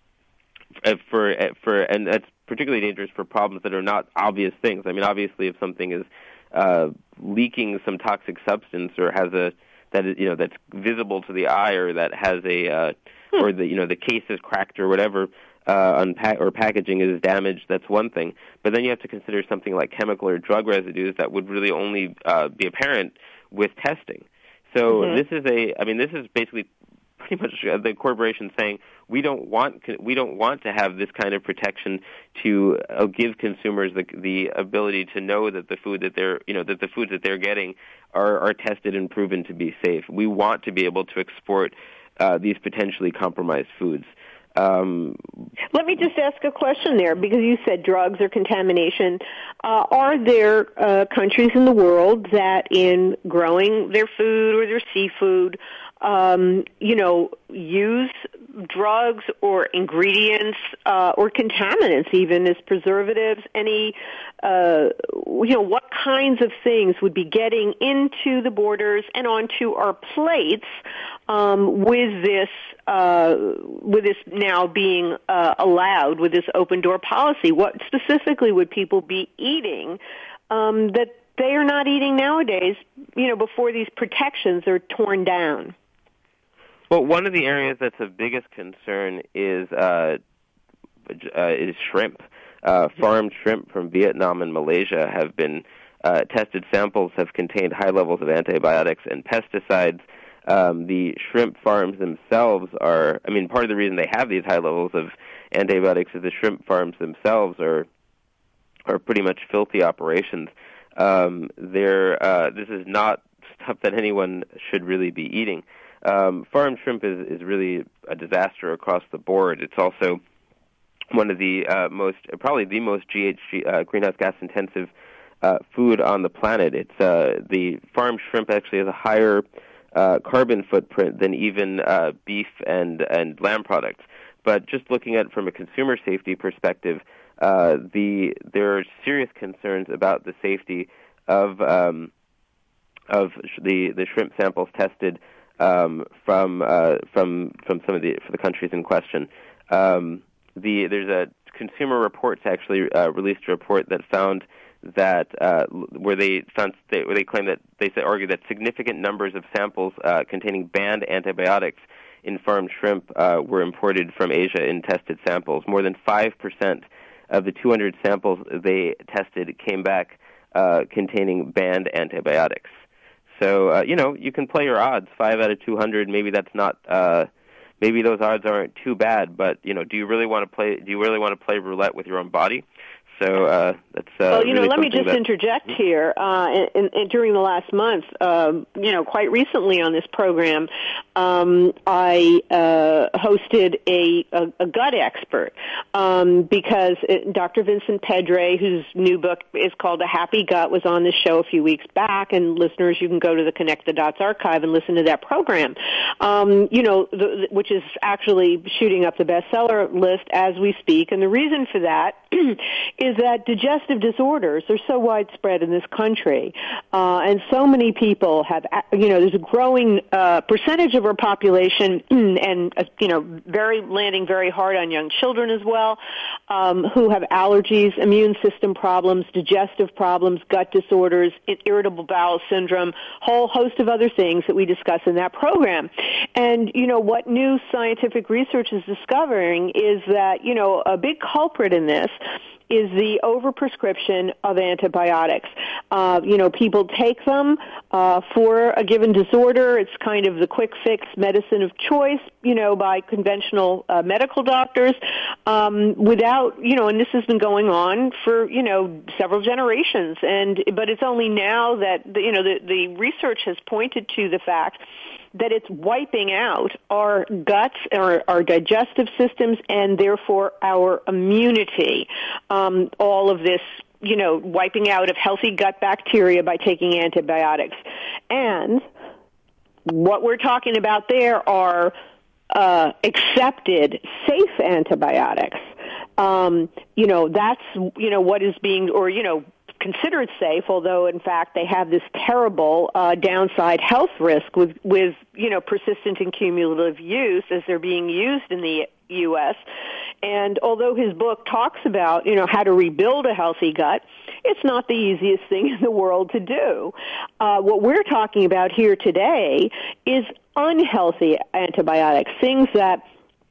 for for and that's particularly dangerous for problems that are not obvious things. I mean, obviously, if something is uh, leaking some toxic substance or has a that is, you know, that's visible to the eye, or that has a uh, hmm. or the you know the case is cracked or whatever. Uh, unpa- or packaging is damaged, that's one thing. But then you have to consider something like chemical or drug residues that would really only uh, be apparent with testing. So mm-hmm. this is a, I mean, this is basically pretty much the corporation saying we don't want we don't want to have this kind of protection to uh, give consumers the the ability to know that the food that they're you know that the foods that they're getting are are tested and proven to be safe. We want to be able to export uh, these potentially compromised foods. Um, Let me just ask a question there, because you said drugs or contamination. Uh, are there uh, countries in the world that in growing their food or their seafood, um, you know, use drugs or ingredients uh, or contaminants even as preservatives? Any, uh, you know, what kinds of things would be getting into the borders and onto our plates um, with this uh, with this now being uh, allowed, with this open door policy? What specifically would people be eating um, that they are not eating nowadays, you know, before these protections are torn down? Well, one of the areas that's of biggest concern is uh, uh, is shrimp. Uh, farmed shrimp from Vietnam and Malaysia have been uh, tested. Samples have contained high levels of antibiotics and pesticides. Um, the shrimp farms themselves are, I mean, part of the reason they have these high levels of antibiotics is the shrimp farms themselves are are pretty much filthy operations. Um, they're, uh, this is not stuff that anyone should really be eating. Um, farmed shrimp is, is really a disaster across the board. It's also one of the uh, most, probably the most G H G, uh, greenhouse gas intensive uh, food on the planet. It's uh, the farmed shrimp actually has a higher uh, carbon footprint than even uh, beef and and lamb products. But just looking at it from a consumer safety perspective, uh, the there are serious concerns about the safety of um, of the the shrimp samples tested. Um, from uh, from from some of the for the countries in question, um, the there's a Consumer Reports actually uh, released a report that found that uh, where they found they, where they claim that they say, argue that significant numbers of samples uh, containing banned antibiotics in farmed shrimp uh, were imported from Asia in tested samples. More than five percent of the two hundred samples they tested came back uh, containing banned antibiotics. So, uh, you know, you can play your odds. Five out of two hundred, maybe that's not, uh, maybe those odds aren't too bad, but, you know, do you really want to play, do you really want to play roulette with your own body? So uh, that's uh, well, you know. really let me just that... interject here. Uh, in, in, during the last month, um, you know, quite recently on this program, um, I uh, hosted a, a, a gut expert um, because it, Doctor Vincent Pedre, whose new book is called A Happy Gut, was on this show a few weeks back. And listeners, you can go to the Connect the Dots archive and listen to that program. Um, you know, the, which is actually shooting up the bestseller list as we speak. And the reason for that is is that digestive disorders are so widespread in this country, uh, and so many people have, you know, there's a growing uh, percentage of our population, and, uh, you know, very landing very hard on young children as well, um, who have allergies, immune system problems, digestive problems, gut disorders, irritable bowel syndrome, whole host of other things that we discuss in that program. And, you know, what new scientific research is discovering is that, you know, a big culprit in this is the overprescription of antibiotics. Uh, you know, people take them uh, for a given disorder. It's kind of the quick fix medicine of choice, you know, by conventional uh, medical doctors, um, without, you know, and this has been going on for, you know, several generations. And but it's only now that, the, you know, the, the research has pointed to the fact that it's wiping out our guts, our, our digestive systems, and therefore our immunity. Um, all of this, you know, wiping out of healthy gut bacteria by taking antibiotics. And what we're talking about there are uh, accepted, safe antibiotics. Um, you know, that's, you know, what is being, or, you know, considered safe, although in fact they have this terrible uh, downside health risk with, with, you know, persistent and cumulative use as they're being used in the U S. And although his book talks about, you know, how to rebuild a healthy gut, it's not the easiest thing in the world to do. Uh, what we're talking about here today is unhealthy antibiotics, things that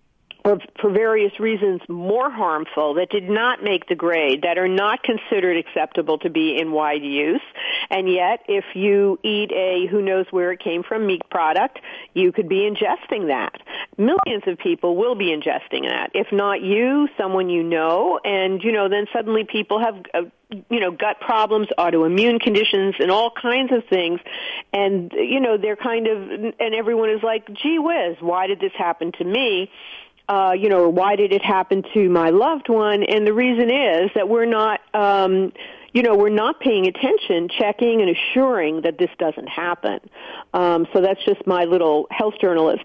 are for various reasons more harmful, that did not make the grade, that are not considered acceptable to be in wide use. And yet, if you eat a who knows where it came from meat product, you could be ingesting that. Millions of people will be ingesting that. If not you, someone you know, and, you know, then suddenly people have, uh, you know, gut problems, autoimmune conditions, and all kinds of things. And, you know, they're kind of, and everyone is like, gee whiz, why did this happen to me? Uh, you know, why did it happen to my loved one? And the reason is that we're not, um, you know, we're not paying attention, checking and assuring that this doesn't happen. Um, so that's just my little health journalist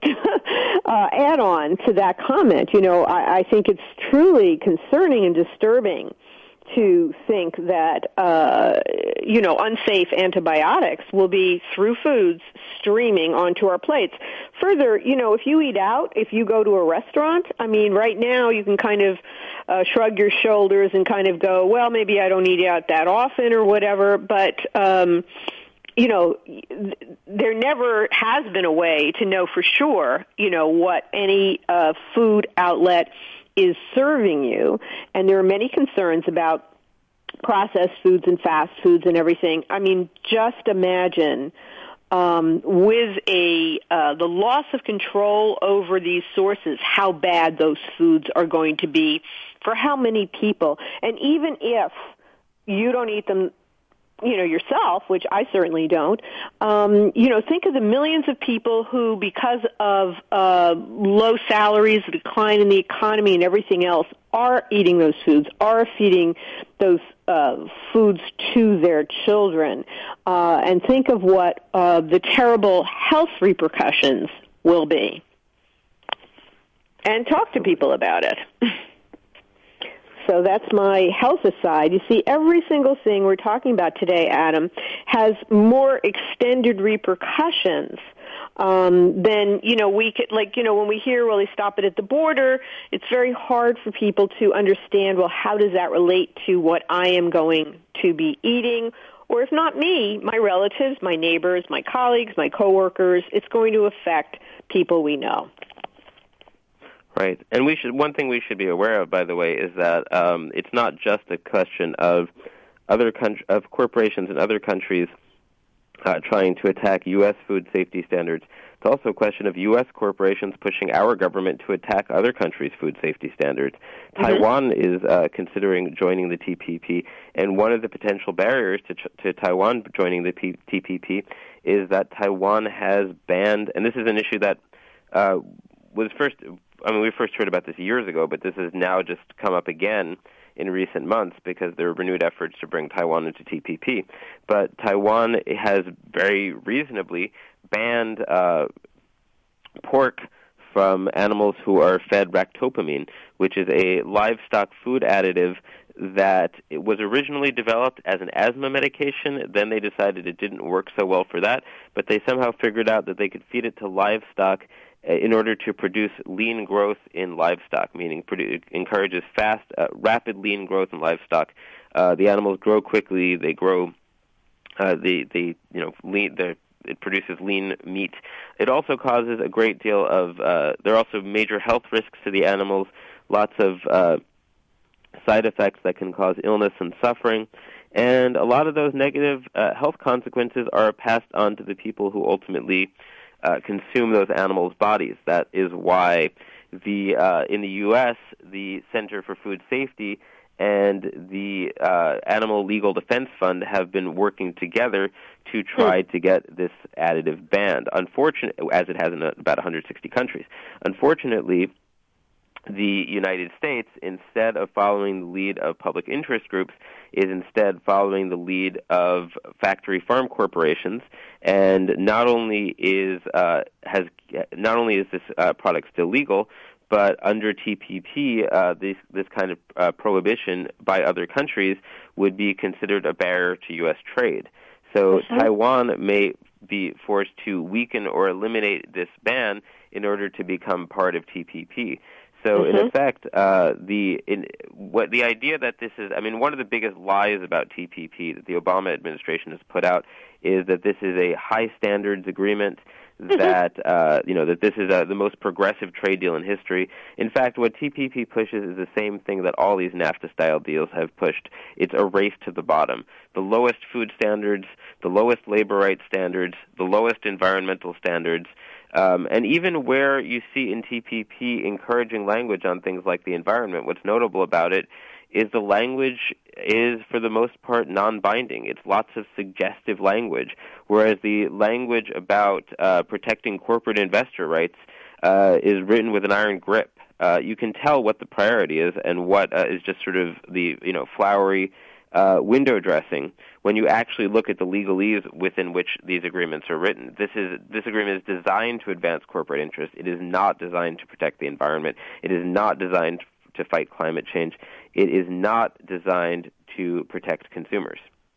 uh, add-on to that comment. You know, I, I think it's truly concerning and disturbing to think that, uh, you know, unsafe antibiotics will be through foods streaming onto our plates. Further, you know, if you eat out, if you go to a restaurant, I mean, right now you can kind of uh, shrug your shoulders and kind of go, well, maybe I don't eat out that often or whatever, but, um, you know, there never has been a way to know for sure, you know, what any uh, food outlet is serving you, and there are many concerns about processed foods and fast foods and everything. I mean, just imagine um, with a uh, the loss of control over these sources, how bad those foods are going to be for how many people. And even if you don't eat them, you know, yourself, which I certainly don't, um, you know, think of the millions of people who, because of uh, low salaries, the decline in the economy and everything else, are eating those foods, are feeding those uh, foods to their children. Uh, and think of what uh, the terrible health repercussions will be. And talk to people about it. So that's my health aside. You see, every single thing we're talking about today, Adam, has more extended repercussions um, than, you know, we could, like, you know, when we hear, well, they stop it at the border, it's very hard for people to understand, well, how does that relate to what I am going to be eating? Or if not me, my relatives, my neighbors, my colleagues, my coworkers, it's going to affect people we know. Right, and we should. One thing we should be aware of, by the way, is that um, it's not just a question of other country, of corporations in other countries uh, trying to attack U S food safety standards. It's also a question of U S corporations pushing our government to attack other countries' food safety standards. Mm-hmm. Taiwan is uh, considering joining the T P P, and one of the potential barriers to, to Taiwan joining the P- T P P is that Taiwan has banned, and this is an issue that uh, was first. I mean, we first heard about this years ago, but this has now just come up again in recent months because there are renewed efforts to bring Taiwan into T P P. But Taiwan has very reasonably banned uh, pork from animals who are fed ractopamine, which is a livestock food additive that it was originally developed as an asthma medication. Then they decided it didn't work so well for that, but they somehow figured out that they could feed it to livestock in order to produce lean growth in livestock, meaning produ- it encourages fast, uh, rapid lean growth in livestock. Uh, the animals grow quickly. They grow. Uh, the the you know lean. The it produces lean meat. It also causes a great deal of. Uh, there are also major health risks to the animals. Lots of uh, side effects that can cause illness and suffering. And a lot of those negative uh, health consequences are passed on to the people who ultimately uh, consume those animals' bodies. That is why the uh, in the U S, the Center for Food Safety and the uh, Animal Legal Defense Fund have been working together to try to get this additive banned, unfortunately, as it has in about one hundred sixty countries. Unfortunately, the United States, instead of following the lead of public interest groups, is instead following the lead of factory farm corporations. And not only is uh, has not only is this uh, product still legal, but under T P P, uh, this this kind of uh, prohibition by other countries would be considered a barrier to U S trade. So mm-hmm. Taiwan may be forced to weaken or eliminate this ban in order to become part of T P P. So mm-hmm. in effect, uh, the in, what the idea that this is, I mean, one of the biggest lies about T P P that the Obama administration has put out is that this is a high standards agreement, that uh, you know that this is uh, the most progressive trade deal in history. In fact, what T P P pushes is the same thing that all these NAFTA-style deals have pushed. It's a race to the bottom. The lowest food standards, the lowest labor rights standards, the lowest environmental standards, um, and even where you see in T P P encouraging language on things like the environment, what's notable about it is the language is, for the most part, non-binding. It's lots of suggestive language, whereas the language about uh, protecting corporate investor rights uh, is written with an iron grip. Uh, you can tell what the priority is and what uh, is just sort of the, you know, flowery uh, window dressing when you actually look at the legalese within which these agreements are written. This is this agreement is designed to advance corporate interests. It is not designed to protect the environment. It is not designed to fight climate change. It is not designed to protect consumers.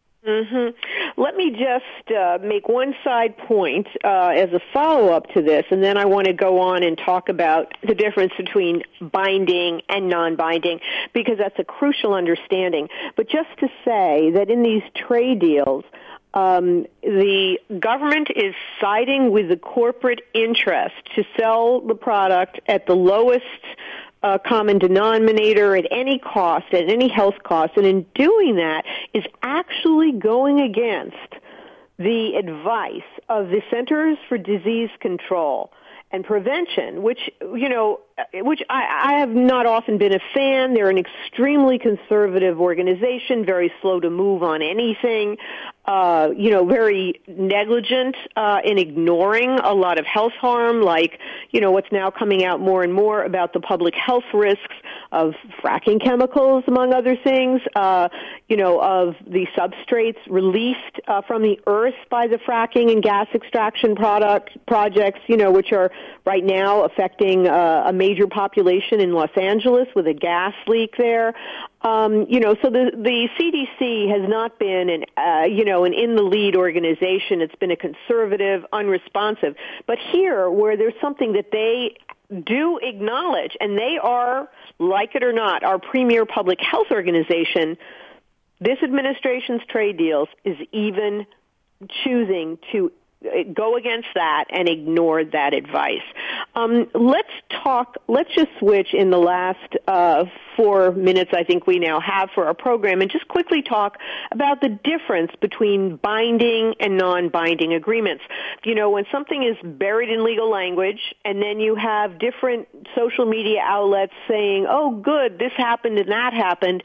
Mm-hmm. Let me just uh, make one side point uh, as a follow-up to this, and then I want to go on and talk about the difference between binding and non-binding, because that's a crucial understanding. But just to say that in these trade deals, Um, the government is siding with the corporate interest to sell the product at the lowest uh, common denominator at any cost, at any health cost, and in doing that is actually going against the advice of the Centers for Disease Control and Prevention, which, you know, which I, I have not often been a fan. They're an extremely conservative organization, very slow to move on anything, uh, you know, very negligent uh, in ignoring a lot of health harm, like, you know, what's now coming out more and more about the public health risks of fracking chemicals, among other things, uh, you know, of the substrates released uh, from the earth by the fracking and gas extraction product projects, you know, which are right now affecting uh, a major population in Los Angeles with a gas leak there. Um, you know, so the the C D C has not been an uh, you know an in the lead organization. It's been a conservative, unresponsive. But here, where there's something that they do acknowledge, and they are, like it or not, our premier public health organization, this administration's trade deals is even choosing to go against that and ignore that advice. Um, let's talk, let's just switch in the last uh, four minutes I think we now have for our program and just quickly talk about the difference between binding and non-binding agreements. You know, when something is buried in legal language and then you have different social media outlets saying, oh, good, this happened and that happened,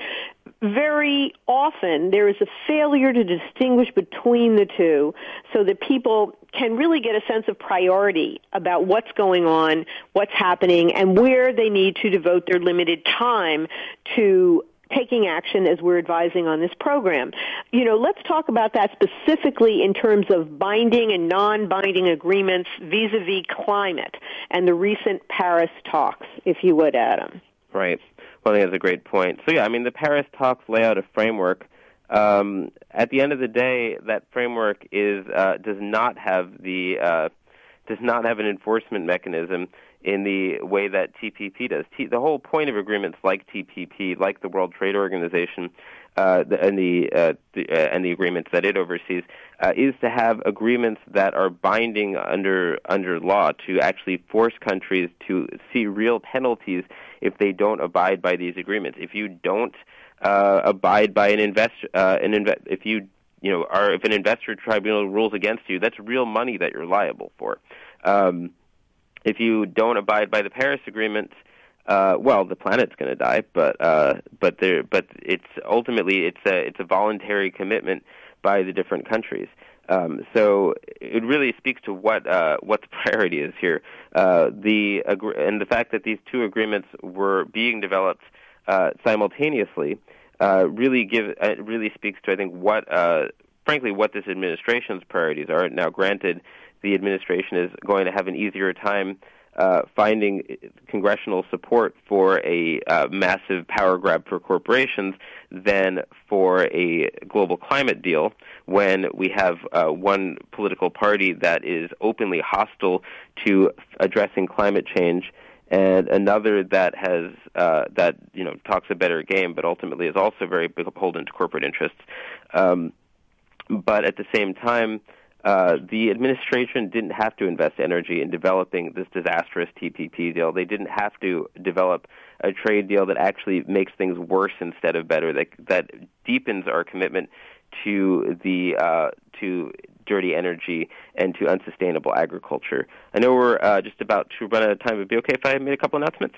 very often there is a failure to distinguish between the two so that people can really get a sense of priority about what's going on, what's happening, and where they need to devote their limited time to taking action as we're advising on this program. You know, let's talk about that specifically in terms of binding and non-binding agreements vis-a-vis climate and the recent Paris talks, if you would, Adam. Right. Well, I think that's a great point. So, yeah, I mean, the Paris talks lay out a framework. Um, at the end of the day, that framework is uh, does not have the uh, does not have an enforcement mechanism in the way that T P P does. T- the whole point of agreements like T P P, like the World Trade Organization, uh, the, and the, uh, the uh, and the agreements that it oversees, uh, is to have agreements that are binding under under law, to actually force countries to see real penalties if they don't abide by these agreements. If you don't uh, abide by an invest uh, an inve- if you you know are if an investor tribunal rules against you, that's real money that you're liable for. Um, If you don't abide by the Paris Agreement, uh, well, the planet's going to die. But uh, but there, but it's ultimately it's a it's a voluntary commitment by the different countries. Um, so it really speaks to what uh, what the priority is here. Uh, the and the fact that these two agreements were being developed uh, simultaneously uh, really give uh, really speaks to, I think, what uh, frankly what this administration's priorities are. Now, granted, the administration is going to have an easier time uh, finding congressional support for a uh, massive power grab for corporations than for a global climate deal, when we have uh, one political party that is openly hostile to addressing climate change, and another that has uh, that you know talks a better game, but ultimately is also very beholden to corporate interests. Um, but at the same time, Uh, the administration didn't have to invest energy in developing this disastrous T P P deal. They didn't have to develop a trade deal that actually makes things worse instead of better, that that deepens our commitment to the uh, to dirty energy and to unsustainable agriculture. I know we're uh, just about to run out of time. Would it be okay if I made a couple announcements?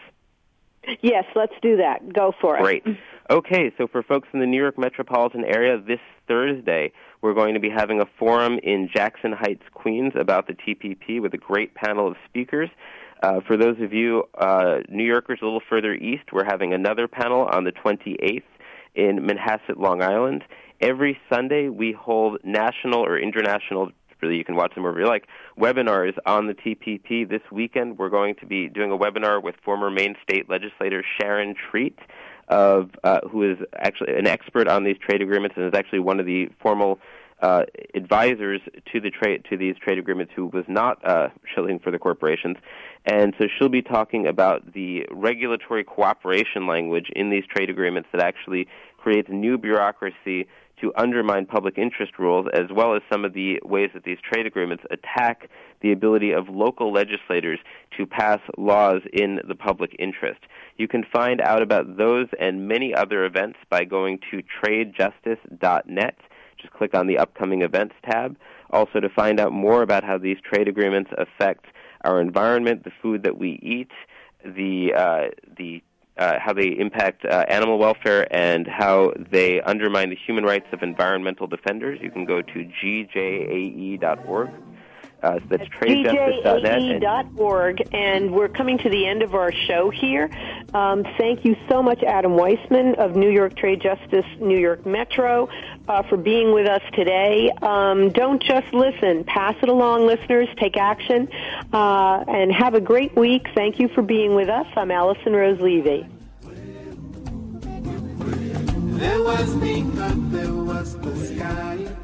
Yes, let's do that. Go for it. Great. Okay, so for folks in the New York metropolitan area, this Thursday, we're going to be having a forum in Jackson Heights, Queens, about the T P P with a great panel of speakers. Uh, for those of you uh, New Yorkers a little further east, we're having another panel on the twenty-eighth in Manhasset, Long Island. Every Sunday, we hold national or international, really you can watch them wherever you like, webinars on the T P P. This weekend, we're going to be doing a webinar with former Maine State legislator Sharon Treat, of uh, who is actually an expert on these trade agreements and is actually one of the formal uh, advisors to the trade to these trade agreements, who was not uh, shilling for the corporations. And so she'll be talking about the regulatory cooperation language in these trade agreements that actually creates new bureaucracy to undermine public interest rules, as well as some of the ways that these trade agreements attack the ability of local legislators to pass laws in the public interest. You can find out about those and many other events by going to trade justice dot net. Just click on the upcoming events tab. Also, to find out more about how these trade agreements affect our environment, the food that we eat, the uh, the Uh, how they impact uh, animal welfare, and how they undermine the human rights of environmental defenders, you can go to G J A E dot org. Uh, so that's trade justice dot net. G J A E dot org, and we're coming to the end of our show here. Um, thank you so much, Adam Weissman of New York Trade Justice, New York Metro, uh, for being with us today. Um, don't just listen. Pass it along, listeners. Take action, uh, and have a great week. Thank you for being with us. I'm Allison Rose Levy. There was the earth, there was the sky.